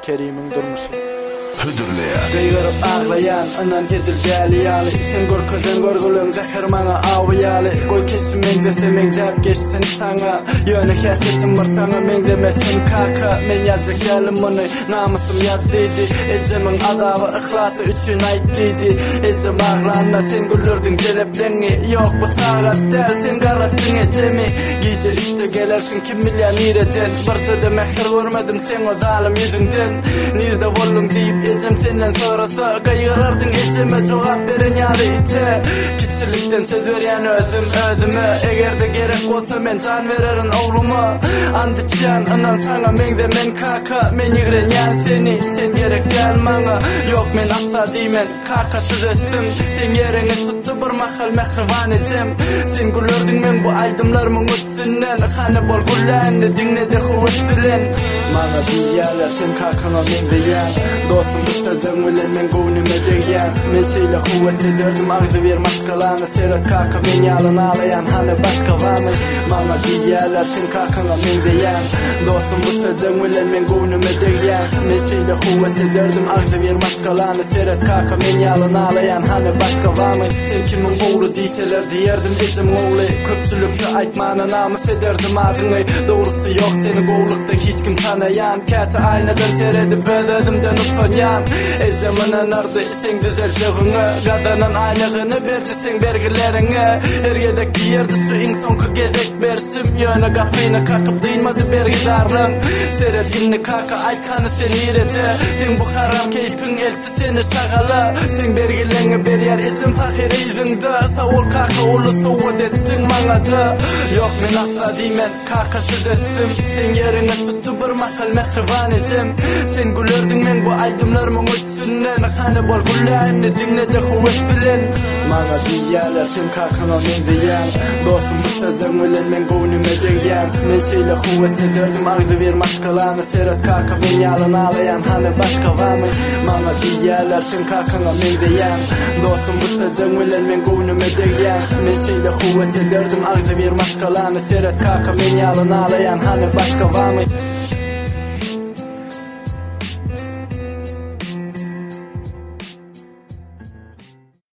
Kerim'in durmuşu. Gıygırıp ağlayan, anan edil gäliýaly. Sen görkezden görgülüň zäher maňa awyaly. Goý kesim meňde semeň däp geçsin saňa. Ýöne häsiyetim bar saňa meň demesin kaka. Men ýazjak ýaly muny namusym ýazdydy. Ejemiň adaby ihlasy üçin aýtdydy. Ejem ağlanma sen güldürdüň jelepleňi. Ýok bu sagat däl sen garatdyň ejemi. Gije işte gelersin kim bilýär nireden. Birjede mehir görmedim sen o zalim ýüzünden. Nirde boldum diýip ejem senden sorasa gaýyrardın ejeme jogap beren ýaly ite. Kiçilikden söz berýän özüme egerde gerek bolsa men can bererin ogluma. Andyçan anan saňa meňde men kaka men ýigrenýän seni sen gerek däl maňa. Ýok men asla diýmen kaka sözesim sen ýereňi tutdy bir mahal mehriban ejem. Sen gülürdüň men bu aýdymlarymyň üstünden hany bol gülländi diňnede howetlen. Maňa diýýärler sen kakana meňde ýan dostum sözüm bilen men göwnüme degýän. Men şeýle howet ederdim agzy ber maşgalany seret kaka men ýalyn alayan hany başga bamy. Maňa diýýärler sen kakana meňde ýan dostum bu sözüm bilen men göwnüme degýän. Men şeýle howet ederdim agzy ber maşgalany seret kaka men ýalyn alayan hany başga bamy. Sen kimin ogly diýseler diýerdim ejem ogly. Köpçülükde aýtmana namys ederdim adyňy. Dogrusy ýok seni gowlukda hiç kim tanayan. Käte aýnadan seredip özümden utanyan. Ejemine nardy sen güzel joguna. Gadanan aýlygyny berdi sen bergilerini. Her gedek diýerdi şu iň soňky gedek bersim. Ýöne gapyny kakyp diýmady bergidarlyň. Seret inni kaka aýtkany sen ýerede. Sen bu haram keypiň elti seni şagala. Sen bergilerini berýär ejem tahir ýüzüňde. Sowul kaka uly sowat etdiň maňa da. Ýok men asla diýmen kaka sözesim. Sen ýereňi tutdy bir mahal mehriban ejem. Sen gülürdüň men bu aýdymlarymyň üstünden hany bol gülländi diňnede howetlen. Maňa diýýärler sen kakana meňde ýan dostum bu sözüm bilen men göwnüme degýän. Men şeýle howet ederdim agzy ber maşgalany seret kaka men ýalyn alayan hany başga bamy. Maňa diýýärler sen kakana meňde ýan dostum bu sözüm bilen men göwnüme degýän. Men şeýle howet ederdim agzy ber maşgalany seret kaka men ýalyn alayan hany başga bamy.